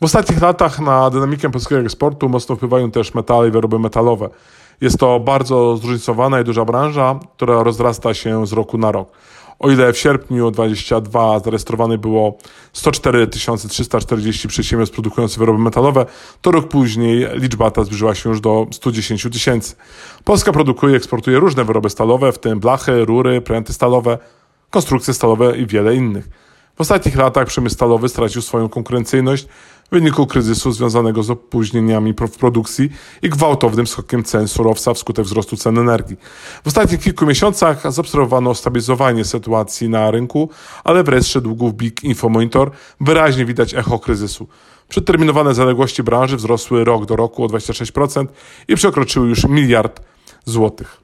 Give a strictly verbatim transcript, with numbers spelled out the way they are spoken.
W ostatnich latach na dynamikę polskiego eksportu mocno wpływają też metale i wyroby metalowe. Jest to bardzo zróżnicowana i duża branża, która rozrasta się z roku na rok. O ile w sierpniu dwa tysiące dwudziestego drugiego zarejestrowanych było sto cztery tysiące trzysta czterdzieści przedsiębiorstw produkujących wyroby metalowe, to rok później liczba ta zbliżyła się już do stu dziesięciu tysięcy. Polska produkuje i eksportuje różne wyroby stalowe, w tym blachy, rury, pręty stalowe, konstrukcje stalowe i wiele innych. W ostatnich latach przemysł stalowy stracił swoją konkurencyjność w wyniku kryzysu związanego z opóźnieniami w produkcji i gwałtownym skokiem cen surowca wskutek wzrostu cen energii. W ostatnich kilku miesiącach zaobserwowano stabilizowanie sytuacji na rynku, ale w rejestrze długów B I K Infomonitor wyraźnie widać echo kryzysu. Przeterminowane zaległości branży wzrosły rok do roku o dwadzieścia sześć procent i przekroczyły już miliard złotych.